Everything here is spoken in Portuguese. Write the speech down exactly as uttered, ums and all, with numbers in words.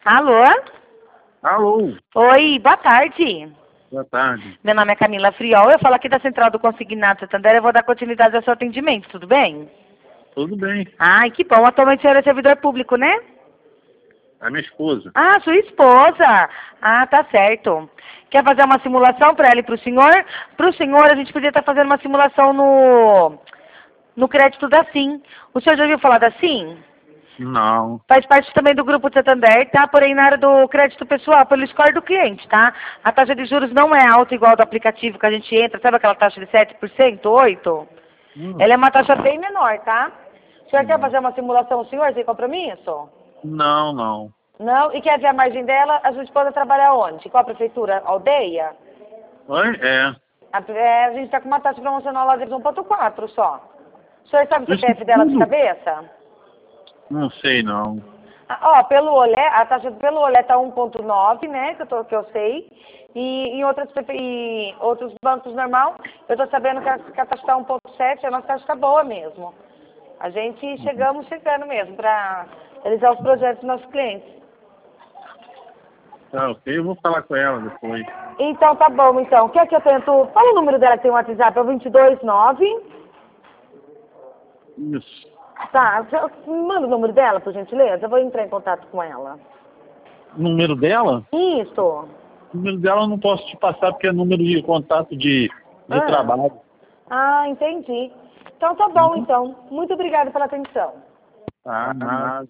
Alô? Alô, Oi, boa tarde. boa tarde. Meu nome é Camila Friol, eu falo aqui da Central do Consignado Santander, eu vou dar continuidade ao seu atendimento, tudo bem? Tudo bem? Ai, que bom, atualmente o senhor é servidor público, né? A minha esposa. Ah, sua esposa. Ah, tá certo. Quer fazer uma simulação para ela e para o senhor? Para o senhor, a gente podia estar fazendo uma simulação no, no crédito da Sim. O senhor já ouviu falar da Sim? Não. Faz parte também do grupo de Santander, tá? Porém, na área do crédito pessoal, pelo score do cliente, tá? A taxa de juros não é alta igual do aplicativo que a gente entra, sabe aquela taxa de sete por cento, oito por cento? Hum, Ela é uma taxa bem menor, tá? O senhor quer hum. fazer uma simulação, senhor, sem compromisso? Não, não. Não? E quer ver a margem dela? A gente pode trabalhar onde? Qual a prefeitura? Aldeia? Oi? É. A, é, a gente está com uma taxa promocional lá de um ponto quatro só. O senhor sabe o Isso C P F dela de tudo? cabeça? Não sei, não. Ah, ó, pelo Olé, a taxa pelo Olé tá um ponto nove, né, que eu, tô, que eu sei. E em outras, P P I, outros bancos normal, eu tô sabendo que a, que a taxa tá um ponto sete, a nossa taxa tá boa mesmo. A gente chegamos chegando mesmo para realizar os projetos dos nossos clientes. Tá, ok. Eu vou falar com ela depois. Então tá bom, então. Quer que eu tento... Fala o número dela que tem o WhatsApp, é o dois dois nove. Isso. Tá, manda o número dela, por gentileza. Eu vou entrar em contato com ela. O número dela? Isso. O número dela eu não posso te passar porque é número de contato de, de Ah. trabalho. Ah, entendi. Então tá bom, então. Muito obrigada pela atenção. Ah, nada.